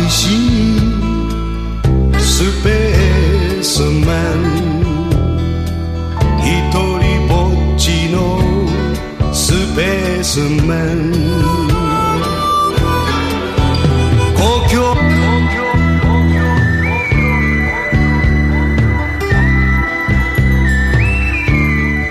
しいスペースマン、一人ぼっちのスペースマン。